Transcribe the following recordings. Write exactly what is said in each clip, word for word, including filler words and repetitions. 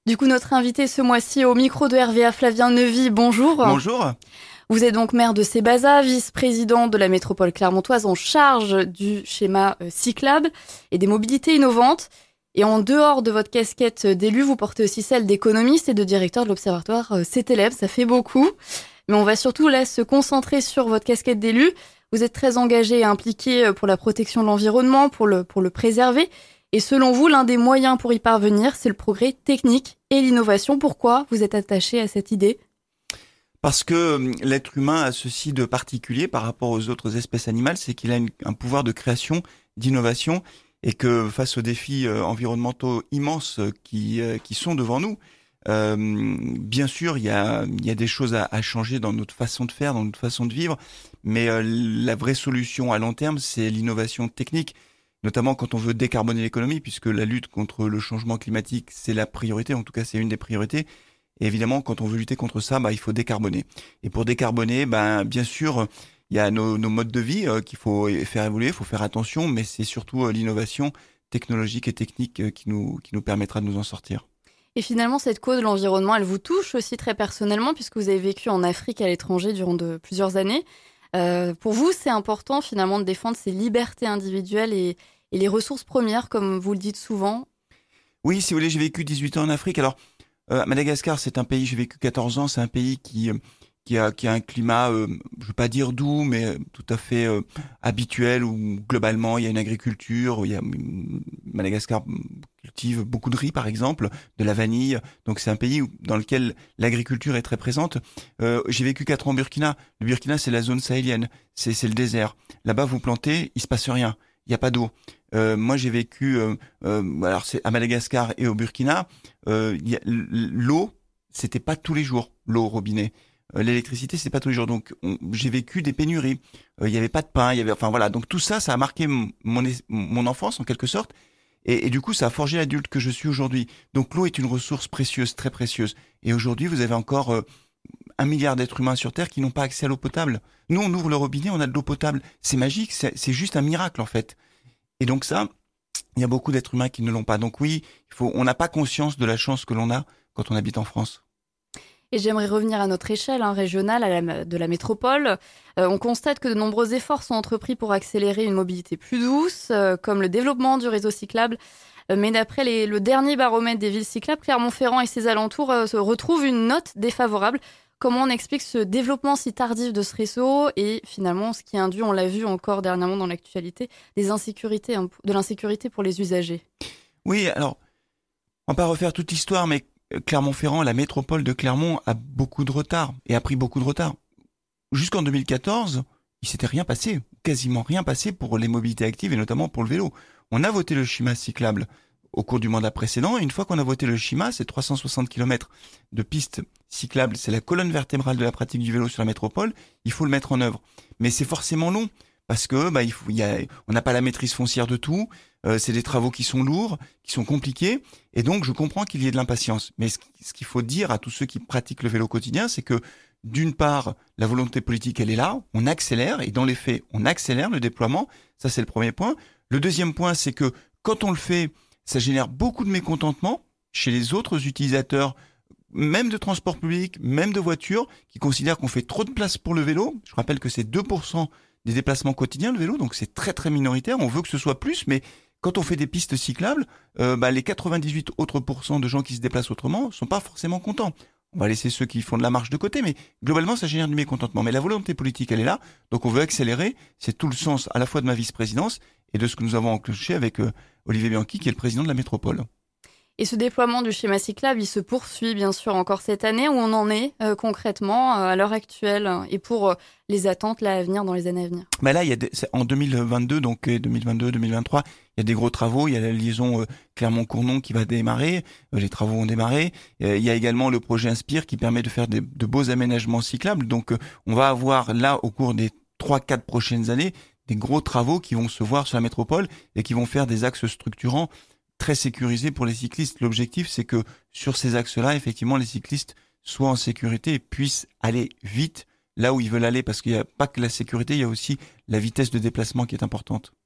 Du coup, notre invité ce mois-ci au micro de R V A, Flavien Neuvy, bonjour. Bonjour. Vous êtes donc maire de Sébaza, vice-président de la métropole clermontoise en charge du schéma euh, cyclable et des mobilités innovantes. Et en dehors de votre casquette d'élu, vous portez aussi celle d'économiste et de directeur de l'observatoire euh, C T L E B. Ça fait beaucoup. Mais on va surtout là se concentrer sur votre casquette d'élu. Vous êtes très engagé et impliqué pour la protection de l'environnement, pour le, pour le préserver. Et selon vous, l'un des moyens pour y parvenir, c'est le progrès technique et l'innovation. Pourquoi vous êtes attaché à cette idée ? Parce que l'être humain a ceci de particulier par rapport aux autres espèces animales, c'est qu'il a une, un pouvoir de création, d'innovation, et que face aux défis euh, environnementaux immenses qui, euh, qui sont devant nous, euh, bien sûr, il y a, il y a des choses à, à changer dans notre façon de faire, dans notre façon de vivre, mais euh, la vraie solution à long terme, c'est l'innovation technique, notamment quand on veut décarboner l'économie, puisque la lutte contre le changement climatique, c'est la priorité, en tout cas c'est une des priorités. Et évidemment, quand on veut lutter contre ça, bah, il faut décarboner. Et pour décarboner, bah, bien sûr, il y a nos, nos modes de vie euh, qu'il faut faire évoluer, il faut faire attention, mais c'est surtout euh, l'innovation technologique et technique euh, qui nous, qui nous permettra de nous en sortir. Et finalement, cette cause de l'environnement, elle vous touche aussi très personnellement, puisque vous avez vécu en Afrique à l'étranger durant de, plusieurs années. Euh, pour vous, c'est important finalement de défendre ces libertés individuelles et, et les ressources premières, comme vous le dites souvent. Oui, si vous voulez, j'ai vécu dix-huit ans en Afrique. Alors, Euh, Madagascar, c'est un pays, j'ai vécu quatorze ans, c'est un pays qui euh, qui a qui a un climat, euh, je veux pas dire doux, mais euh, tout à fait euh, habituel, où globalement il y a une agriculture, où il y a Madagascar cultive beaucoup de riz par exemple, de la vanille, donc c'est un pays où, dans lequel l'agriculture est très présente. Euh, j'ai vécu quatre ans au Burkina. Le Burkina, c'est la zone sahélienne, c'est c'est le désert. Là-bas, vous plantez, il se passe rien, il y a pas d'eau. Euh, moi, j'ai vécu, euh, euh, alors c'est à Madagascar et au Burkina. Euh, y a, l'eau, c'était pas tous les jours, l'eau au robinet. Euh, l'électricité, c'était pas tous les jours. Donc, on, j'ai vécu des pénuries. Il euh, y avait pas de pain. Il y avait, enfin voilà. Donc tout ça, ça a marqué mon mon enfance en quelque sorte. Et, et du coup, ça a forgé l'adulte que je suis aujourd'hui. Donc l'eau est une ressource précieuse, très précieuse. Et aujourd'hui, vous avez encore euh, un milliard d'êtres humains sur Terre qui n'ont pas accès à l'eau potable. Nous, on ouvre le robinet, on a de l'eau potable. C'est magique. C'est, c'est juste un miracle en fait. Et donc ça, il y a beaucoup d'êtres humains qui ne l'ont pas. Donc oui, il faut, on n'a pas conscience de la chance que l'on a quand on habite en France. Et j'aimerais revenir à notre échelle hein, régionale, à la, de la métropole. Euh, on constate que de nombreux efforts sont entrepris pour accélérer une mobilité plus douce, euh, comme le développement du réseau cyclable. Euh, mais d'après les, le dernier baromètre des villes cyclables, Clermont-Ferrand et ses alentours euh, se retrouvent une note défavorable. Comment on explique ce développement si tardif de ce réseau et finalement ce qui induit, on l'a vu encore dernièrement dans l'actualité, des insécurités, de l'insécurité pour les usagers ? Oui, alors, on va pas refaire toute l'histoire, mais Clermont-Ferrand, la métropole de Clermont a beaucoup de retard et a pris beaucoup de retard. Jusqu'en deux mille quatorze, il s'était rien passé, quasiment rien passé pour les mobilités actives et notamment pour le vélo. On a voté le schéma cyclable au cours du mandat précédent. Et une fois qu'on a voté le schéma, c'est trois cent soixante kilomètres de pistes cyclables. C'est la colonne vertébrale de la pratique du vélo sur la métropole. Il faut le mettre en œuvre. Mais c'est forcément long parce que bah, il faut, il y a, on n'a pas la maîtrise foncière de tout. Euh, c'est des travaux qui sont lourds, qui sont compliqués. Et donc, je comprends qu'il y ait de l'impatience. Mais ce, ce qu'il faut dire à tous ceux qui pratiquent le vélo quotidien, c'est que d'une part, la volonté politique, elle est là. On accélère et dans les faits, on accélère le déploiement. Ça, c'est le premier point. Le deuxième point, c'est que quand on le fait, ça génère beaucoup de mécontentement chez les autres utilisateurs, même de transport public, même de voitures, qui considèrent qu'on fait trop de place pour le vélo. Je rappelle que c'est deux pour cent des déplacements quotidiens, le vélo, donc c'est très très minoritaire. On veut que ce soit plus, mais quand on fait des pistes cyclables, euh, bah, les quatre-vingt-dix-huit autres pourcents de gens qui se déplacent autrement sont pas forcément contents. On va laisser ceux qui font de la marche de côté, mais globalement, ça génère du mécontentement. Mais la volonté politique, elle est là, donc on veut accélérer. C'est tout le sens à la fois de ma vice-présidence et de ce que nous avons enclenché avec euh, Olivier Bianchi, qui est le président de la métropole. Et ce déploiement du schéma cyclable, il se poursuit bien sûr encore cette année. Où on en est euh, concrètement euh, à l'heure actuelle et pour euh, les attentes là, à venir dans les années à venir? Bah là, il y a des, en deux mille vingt-deux, donc deux mille vingt-deux deux mille vingt-trois, il y a des gros travaux. Il y a la liaison euh, Clermont-Cournon qui va démarrer. Euh, les travaux ont démarré. Euh, il y a également le projet Inspire qui permet de faire des, de beaux aménagements cyclables. Donc, euh, on va avoir là, au cours des trois quatre prochaines années, des gros travaux qui vont se voir sur la métropole et qui vont faire des axes structurants très sécurisés pour les cyclistes. L'objectif, c'est que sur ces axes-là, effectivement, les cyclistes soient en sécurité et puissent aller vite là où ils veulent aller, parce qu'il n'y a pas que la sécurité, il y a aussi la vitesse de déplacement qui est importante.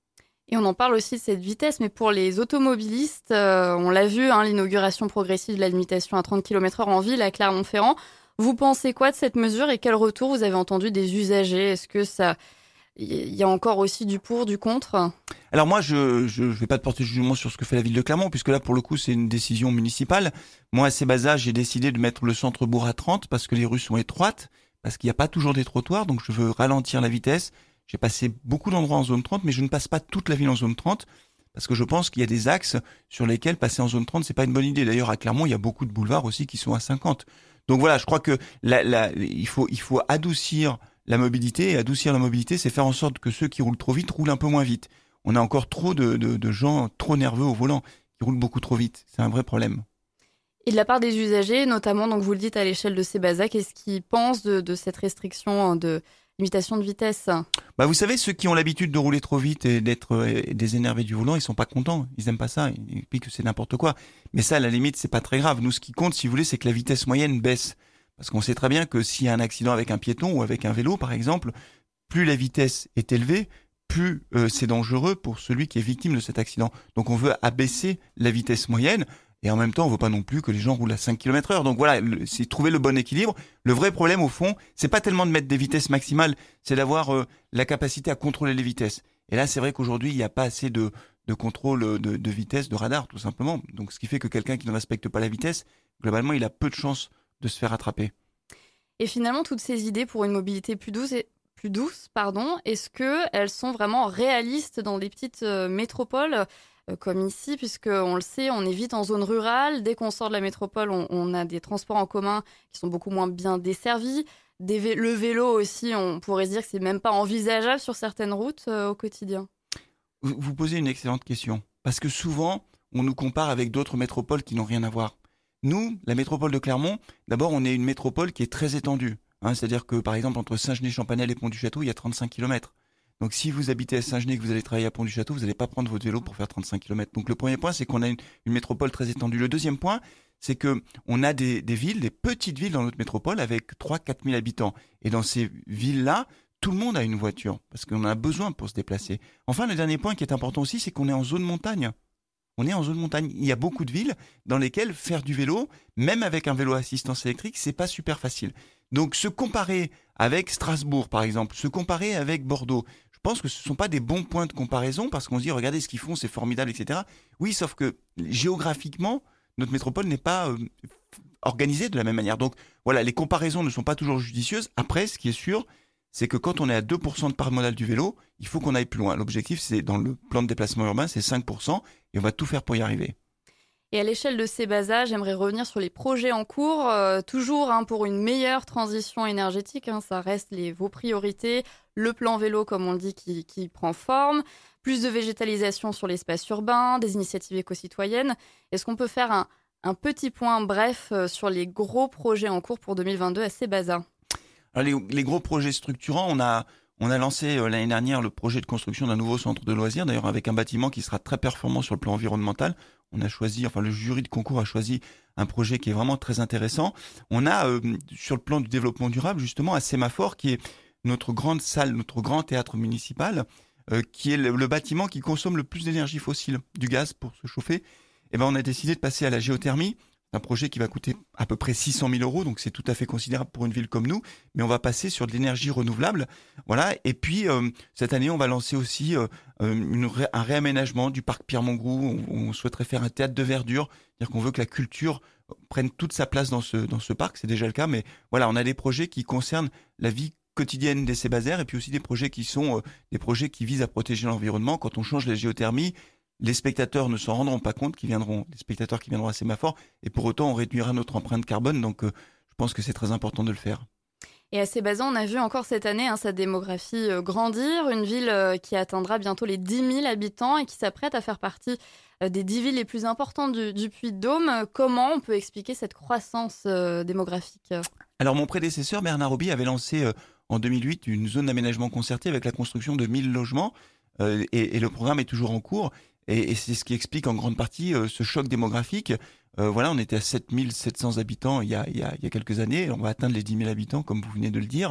Et on en parle aussi de cette vitesse, mais pour les automobilistes, euh, on l'a vu, hein, l'inauguration progressive de la limitation à trente kilomètres heure en ville à Clermont-Ferrand. Vous pensez quoi de cette mesure et quel retour vous avez entendu des usagers ? Est-ce que ça, il y a encore aussi du pour, du contre ? Alors moi, je je, je vais pas te porter jugement sur ce que fait la ville de Clermont, puisque là, pour le coup, c'est une décision municipale. Moi, à Sébaza, j'ai décidé de mettre le centre-bourg à trente parce que les rues sont étroites, parce qu'il n'y a pas toujours des trottoirs, donc je veux ralentir la vitesse. J'ai passé beaucoup d'endroits en zone trente, mais je ne passe pas toute la ville en zone trente, parce que je pense qu'il y a des axes sur lesquels passer en zone trente, c'est pas une bonne idée. D'ailleurs, à Clermont, il y a beaucoup de boulevards aussi qui sont à cinquante. Donc voilà, je crois que la, la, il faut, il faut adoucir la mobilité, et adoucir la mobilité, c'est faire en sorte que ceux qui roulent trop vite roulent un peu moins vite. On a encore trop de, de, de gens trop nerveux au volant, qui roulent beaucoup trop vite. C'est un vrai problème. Et de la part des usagers, notamment, donc vous le dites à l'échelle de Sébaza, qu'est-ce qu'ils pensent de, de cette restriction de limitation de vitesse ? Bah vous savez, ceux qui ont l'habitude de rouler trop vite et d'être euh, désénervés du volant, ils sont pas contents. Ils aiment pas ça. Ils piquent que c'est n'importe quoi. Mais ça, à la limite, c'est pas très grave. Nous, ce qui compte, si vous voulez, c'est que la vitesse moyenne baisse. Parce qu'on sait très bien que s'il y a un accident avec un piéton ou avec un vélo, par exemple, plus la vitesse est élevée, plus euh, c'est dangereux pour celui qui est victime de cet accident. Donc on veut abaisser la vitesse moyenne. Et en même temps, on veut pas non plus que les gens roulent à cinq kilomètres heure. Donc voilà, le, c'est trouver le bon équilibre. Le vrai problème, au fond, c'est pas tellement de mettre des vitesses maximales, c'est d'avoir euh, la capacité à contrôler les vitesses. Et là, c'est vrai qu'aujourd'hui, il n'y a pas assez de, de contrôle de, de vitesse, de radar, tout simplement. Donc ce qui fait que quelqu'un qui ne respecte pas la vitesse, globalement, il a peu de chances de se faire attraper. Et finalement, toutes ces idées pour une mobilité plus douce, et, plus douce pardon, est-ce qu'elles sont vraiment réalistes dans des petites euh, métropoles comme ici, puisqu'on le sait, on est vite en zone rurale. Dès qu'on sort de la métropole, on, on a des transports en commun qui sont beaucoup moins bien desservis. Des vé- le vélo aussi, on pourrait se dire que c'est même pas envisageable sur certaines routes euh, au quotidien. Vous, vous posez une excellente question. Parce que souvent, on nous compare avec d'autres métropoles qui n'ont rien à voir. Nous, la métropole de Clermont, d'abord, on est une métropole qui est très étendue. Hein, c'est-à-dire que, par exemple, entre Saint-Genès-Champanel et Pont-du-Château, il y a trente-cinq kilomètres. Donc si vous habitez à Saint-Genès et que vous allez travailler à Pont-du-Château, vous n'allez pas prendre votre vélo pour faire trente-cinq kilomètres. Donc le premier point, c'est qu'on a une, une métropole très étendue. Le deuxième point, c'est que on a des, des villes, des petites villes dans notre métropole avec trois à quatre mille habitants. Et dans ces villes-là, tout le monde a une voiture parce qu'on en a besoin pour se déplacer. Enfin, le dernier point qui est important aussi, c'est qu'on est en zone montagne. On est en zone montagne. Il y a beaucoup de villes dans lesquelles faire du vélo, même avec un vélo à assistance électrique, c'est pas super facile. Donc se comparer avec Strasbourg, par exemple, se comparer avec Bordeaux, je pense que ce ne sont pas des bons points de comparaison parce qu'on se dit, regardez ce qu'ils font, c'est formidable, et cetera. Oui, sauf que géographiquement, notre métropole n'est pas euh, organisée de la même manière. Donc voilà, les comparaisons ne sont pas toujours judicieuses. Après, ce qui est sûr, c'est que quand on est à deux pour cent de part modale du vélo, il faut qu'on aille plus loin. L'objectif, c'est dans le plan de déplacement urbain, c'est cinq pour cent et on va tout faire pour y arriver. Et à l'échelle de Sébaza, j'aimerais revenir sur les projets en cours, euh, toujours hein, pour une meilleure transition énergétique. Hein, ça reste les, vos priorités. Le plan vélo, comme on le dit, qui, qui prend forme. Plus de végétalisation sur l'espace urbain, des initiatives éco-citoyennes. Est-ce qu'on peut faire un, un petit point bref euh, sur les gros projets en cours pour deux mille vingt-deux à Sébaza ? Alors les, les gros projets structurants, on a... On a lancé euh, l'année dernière le projet de construction d'un nouveau centre de loisirs, d'ailleurs avec un bâtiment qui sera très performant sur le plan environnemental. On a choisi, enfin le jury de concours a choisi un projet qui est vraiment très intéressant. On a euh, sur le plan du développement durable justement à Sémaphore qui est notre grande salle, notre grand théâtre municipal, euh, qui est le, le bâtiment qui consomme le plus d'énergie fossile, du gaz pour se chauffer. Et ben on a décidé de passer à la géothermie. Un projet qui va coûter à peu près six cent mille euros, donc c'est tout à fait considérable pour une ville comme nous, mais on va passer sur de l'énergie renouvelable, voilà. Et puis euh, cette année, on va lancer aussi euh, une, un réaménagement du parc Pierre-Mongroux. On, on souhaiterait faire un théâtre de verdure, c'est-à-dire qu'on veut que la culture prenne toute sa place dans ce dans ce parc. C'est déjà le cas, mais voilà, on a des projets qui concernent la vie quotidienne des Sébazaires et puis aussi des projets qui sont euh, des projets qui visent à protéger l'environnement. Quand on change la géothermie, les spectateurs ne s'en rendront pas compte, qui viendront, les spectateurs qui viendront à Sémaphore, et pour autant on réduira notre empreinte carbone, donc euh, je pense que c'est très important de le faire. Et à Sébaza, on a vu encore cette année hein, sa démographie euh, grandir, une ville euh, qui atteindra bientôt les dix mille habitants et qui s'apprête à faire partie euh, des dix villes les plus importantes du, du Puy-de-Dôme. Comment on peut expliquer cette croissance euh, démographique ? Alors mon prédécesseur Bernard Roby avait lancé euh, en deux mille huit une zone d'aménagement concerté avec la construction de mille logements, euh, et, et le programme est toujours en cours. Et, et c'est ce qui explique en grande partie euh, ce choc démographique. Euh, voilà, on était à sept mille sept cents habitants il y a, il y a, il y a quelques années. On va atteindre les dix mille habitants, comme vous venez de le dire.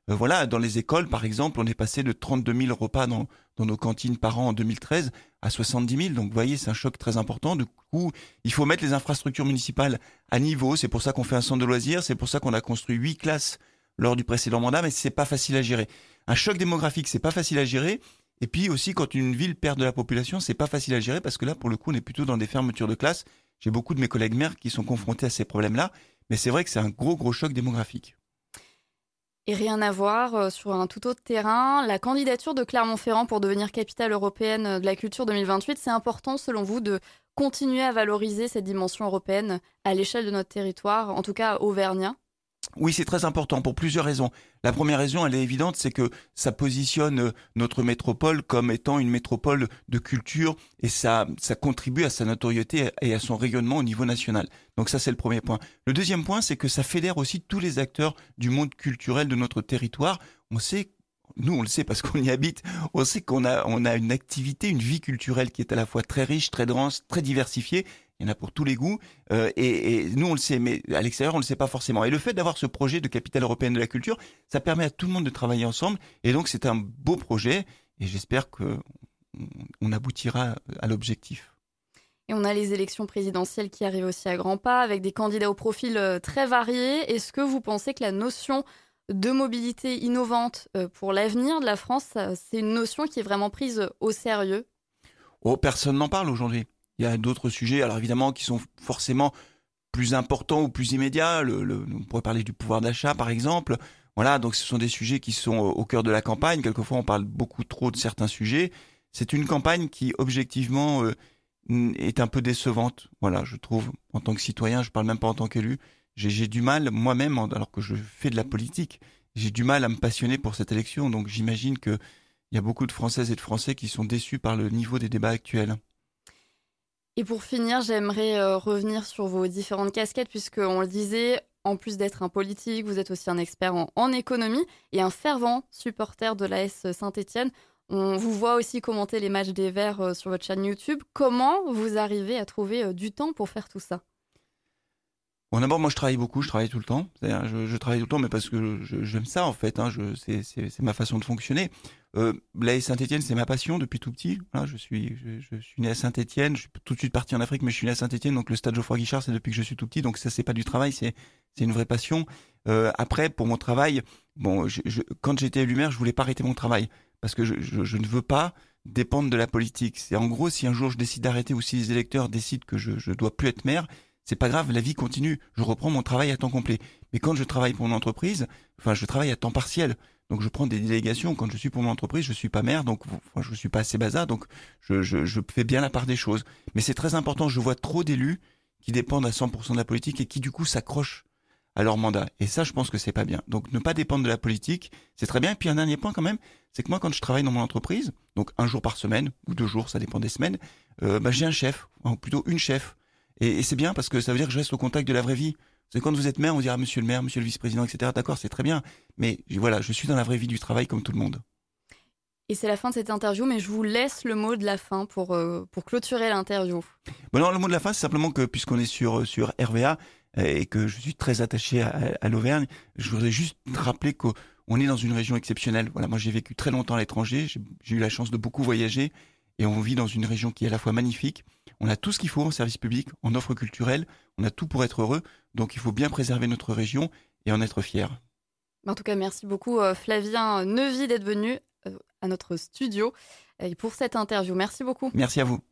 Euh, voilà, dans les écoles, par exemple, on est passé de trente-deux mille repas dans, dans nos cantines par an en deux mille treize à soixante-dix mille. Donc, vous voyez, c'est un choc très important. Du coup, il faut mettre les infrastructures municipales à niveau. C'est pour ça qu'on fait un centre de loisirs. C'est pour ça qu'on a construit huit classes lors du précédent mandat, mais c'est pas facile à gérer. Un choc démographique, c'est pas facile à gérer. Et puis aussi, quand une ville perd de la population, c'est pas facile à gérer parce que là, pour le coup, on est plutôt dans des fermetures de classes. J'ai beaucoup de mes collègues maires qui sont confrontés à ces problèmes-là, mais c'est vrai que c'est un gros, gros choc démographique. Et rien à voir, euh, sur un tout autre terrain, la candidature de Clermont-Ferrand pour devenir capitale européenne de la culture deux mille vingt-huit, c'est important selon vous de continuer à valoriser cette dimension européenne à l'échelle de notre territoire, en tout cas auvergnat? Oui, c'est très important pour plusieurs raisons. La première raison, elle est évidente, c'est que ça positionne notre métropole comme étant une métropole de culture et ça, ça contribue à sa notoriété et à son rayonnement au niveau national. Donc ça, c'est le premier point. Le deuxième point, c'est que ça fédère aussi tous les acteurs du monde culturel de notre territoire. On sait, nous, on le sait parce qu'on y habite, on sait qu'on a, on a une activité, une vie culturelle qui est à la fois très riche, très dense, très diversifiée. Il y en a pour tous les goûts, euh, et, et nous on le sait, mais à l'extérieur on le sait pas forcément. Et le fait d'avoir ce projet de capitale européenne de la culture, ça permet à tout le monde de travailler ensemble, et donc c'est un beau projet, et j'espère que on aboutira à l'objectif. Et on a les élections présidentielles qui arrivent aussi à grands pas, avec des candidats au profil euh, très variés. Est-ce que vous pensez que la notion de mobilité innovante euh, pour l'avenir de la France, ça, c'est une notion qui est vraiment prise au sérieux? Oh, personne n'en parle aujourd'hui. Il y a d'autres sujets, alors évidemment, qui sont forcément plus importants ou plus immédiats. Le, le, on pourrait parler du pouvoir d'achat, par exemple. Voilà, donc ce sont des sujets qui sont au cœur de la campagne. Quelquefois, on parle beaucoup trop de certains sujets. C'est une campagne qui, objectivement, euh, est un peu décevante. Voilà, je trouve, en tant que citoyen, je parle même pas en tant qu'élu. J'ai, j'ai du mal, moi-même, alors que je fais de la politique, j'ai du mal à me passionner pour cette élection. Donc j'imagine que il y a beaucoup de Françaises et de Français qui sont déçus par le niveau des débats actuels. Et pour finir, j'aimerais euh, revenir sur vos différentes casquettes, puisqu'on le disait, en plus d'être un politique, vous êtes aussi un expert en, en économie et un fervent supporter de l'A S Saint-Étienne. On vous voit aussi commenter les matchs des Verts euh, sur votre chaîne YouTube. Comment vous arrivez à trouver euh, du temps pour faire tout ça? Bon, d'abord, moi, je travaille beaucoup, je travaille tout le temps. C'est-à-dire, je, je travaille tout le temps, mais parce que je, j'aime ça, en fait. Hein, je, c'est, c'est, c'est ma façon de fonctionner. Euh, l'A S Saint-Étienne, c'est ma passion depuis tout petit. Voilà, je suis, je, je suis né à Saint-Étienne. Je suis tout de suite parti en Afrique, mais je suis né à Saint-Étienne. Donc, le stade Geoffroy-Guichard, c'est depuis que je suis tout petit. Donc, ça, c'est pas du travail, c'est, c'est une vraie passion. Euh, après, pour mon travail, bon, je, je, quand j'étais élu maire, je voulais pas arrêter mon travail parce que je, je, je ne veux pas dépendre de la politique. C'est en gros, si un jour je décide d'arrêter ou si les électeurs décident que je, je dois plus être maire, c'est pas grave, la vie continue. Je reprends mon travail à temps complet. Mais quand je travaille pour mon entreprise, enfin, je travaille à temps partiel. Donc, je prends des délégations. Quand je suis pour mon entreprise, je suis pas maire, donc enfin, je suis pas assez bazar, donc je, je, je fais bien la part des choses. Mais c'est très important. Je vois trop d'élus qui dépendent à cent pour cent de la politique et qui du coup s'accrochent à leur mandat. Et ça, je pense que c'est pas bien. Donc, ne pas dépendre de la politique, c'est très bien. Et puis, un dernier point quand même, c'est que moi, quand je travaille dans mon entreprise, donc un jour par semaine ou deux jours, ça dépend des semaines, euh, bah, j'ai un chef, ou plutôt une chef. Et, et c'est bien parce que ça veut dire que je reste au contact de la vraie vie. C'est quand vous êtes maire, on dira monsieur le maire, monsieur le vice-président, et cetera. D'accord, c'est très bien. Mais voilà, je suis dans la vraie vie du travail comme tout le monde. Et c'est la fin de cette interview, mais je vous laisse le mot de la fin pour, euh, pour clôturer l'interview. Bon, non, le mot de la fin, c'est simplement que puisqu'on est sur, sur R V A et que je suis très attaché à, à l'Auvergne, je voudrais juste rappeler qu'on est dans une région exceptionnelle. Voilà, moi j'ai vécu très longtemps à l'étranger, j'ai, j'ai eu la chance de beaucoup voyager. Et on vit dans une région qui est à la fois magnifique. On a tout ce qu'il faut en service public, en offre culturelle. On a tout pour être heureux. Donc, il faut bien préserver notre région et en être fier. En tout cas, merci beaucoup Flavien Neuvy d'être venu à notre studio et pour cette interview. Merci beaucoup. Merci à vous.